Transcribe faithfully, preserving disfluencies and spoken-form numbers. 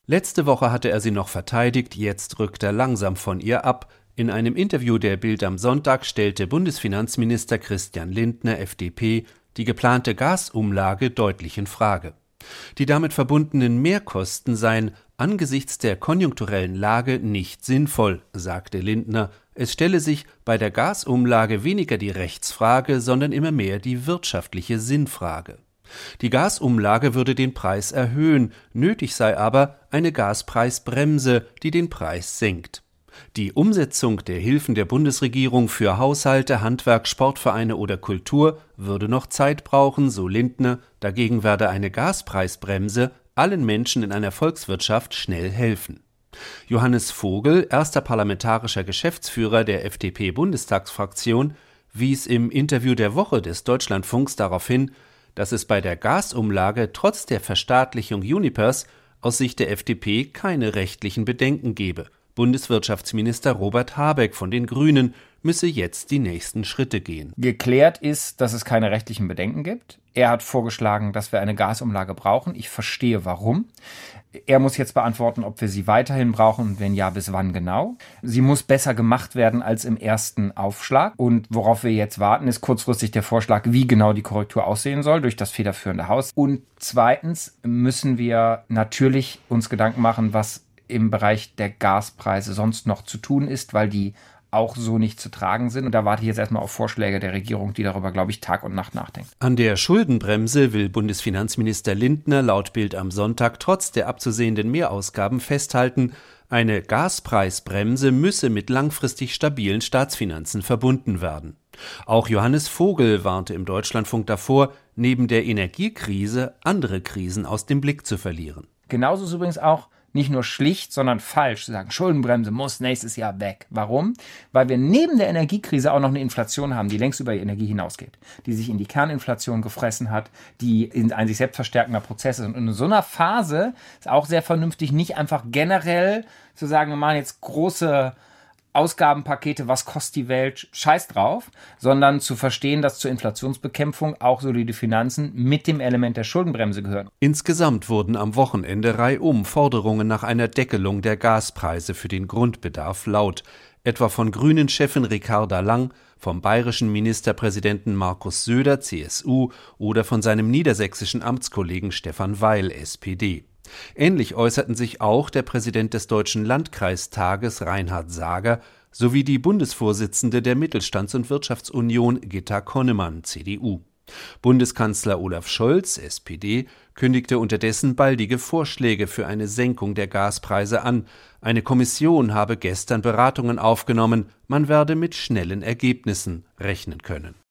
Letzte Woche hatte er sie noch verteidigt, jetzt rückt er langsam von ihr ab. In einem Interview der Bild am Sonntag stellte Bundesfinanzminister Christian Lindner, F D P, die geplante Gasumlage deutlich in Frage. Die damit verbundenen Mehrkosten seien angesichts der konjunkturellen Lage nicht sinnvoll, sagte Lindner. Es stelle sich bei der Gasumlage weniger die Rechtsfrage, sondern immer mehr die wirtschaftliche Sinnfrage. Die Gasumlage würde den Preis erhöhen, nötig sei aber eine Gaspreisbremse, die den Preis senkt. Die Umsetzung der Hilfen der Bundesregierung für Haushalte, Handwerk, Sportvereine oder Kultur würde noch Zeit brauchen, so Lindner. Dagegen werde eine Gaspreisbremse allen Menschen in einer Volkswirtschaft schnell helfen. Johannes Vogel, erster parlamentarischer Geschäftsführer der F D P-Bundestagsfraktion, wies im Interview der Woche des Deutschlandfunks darauf hin, dass es bei der Gasumlage trotz der Verstaatlichung Unipers aus Sicht der F D P keine rechtlichen Bedenken gebe. Bundeswirtschaftsminister Robert Habeck von den Grünen müsse jetzt die nächsten Schritte gehen. Geklärt ist, dass es keine rechtlichen Bedenken gibt. Er hat vorgeschlagen, dass wir eine Gasumlage brauchen. Ich verstehe, warum. Er muss jetzt beantworten, ob wir sie weiterhin brauchen und wenn ja, bis wann genau. Sie muss besser gemacht werden als im ersten Aufschlag. Und worauf wir jetzt warten, ist kurzfristig der Vorschlag, wie genau die Korrektur aussehen soll durch das federführende Haus. Und zweitens müssen wir natürlich uns Gedanken machen, was im Bereich der Gaspreise sonst noch zu tun ist, weil die auch so nicht zu tragen sind. Und da warte ich jetzt erstmal auf Vorschläge der Regierung, die darüber, glaube ich, Tag und Nacht nachdenken. An der Schuldenbremse will Bundesfinanzminister Lindner laut Bild am Sonntag trotz der abzusehenden Mehrausgaben festhalten, eine Gaspreisbremse müsse mit langfristig stabilen Staatsfinanzen verbunden werden. Auch Johannes Vogel warnte im Deutschlandfunk davor, neben der Energiekrise andere Krisen aus dem Blick zu verlieren. Genauso ist übrigens auch nicht nur schlicht, sondern falsch zu sagen, Schuldenbremse muss nächstes Jahr weg. Warum? Weil wir neben der Energiekrise auch noch eine Inflation haben, die längst über die Energie hinausgeht, die sich in die Kerninflation gefressen hat, die in ein sich selbst verstärkender Prozess ist. Und in so einer Phase ist auch sehr vernünftig, nicht einfach generell zu sagen, wir machen jetzt große Ausgabenpakete, was kostet die Welt, scheiß drauf, sondern zu verstehen, dass zur Inflationsbekämpfung auch solide Finanzen mit dem Element der Schuldenbremse gehören. Insgesamt wurden am Wochenende reihum Forderungen nach einer Deckelung der Gaspreise für den Grundbedarf laut, etwa von Grünen-Chefin Ricarda Lang, vom bayerischen Ministerpräsidenten Markus Söder, C S U, oder von seinem niedersächsischen Amtskollegen Stefan Weil, S P D. Ähnlich äußerten sich auch der Präsident des Deutschen Landkreistages Reinhard Sager sowie die Bundesvorsitzende der Mittelstands- und Wirtschaftsunion Gitta Connemann, C D U. Bundeskanzler Olaf Scholz, S P D, kündigte unterdessen baldige Vorschläge für eine Senkung der Gaspreise an. Eine Kommission habe gestern Beratungen aufgenommen, man werde mit schnellen Ergebnissen rechnen können.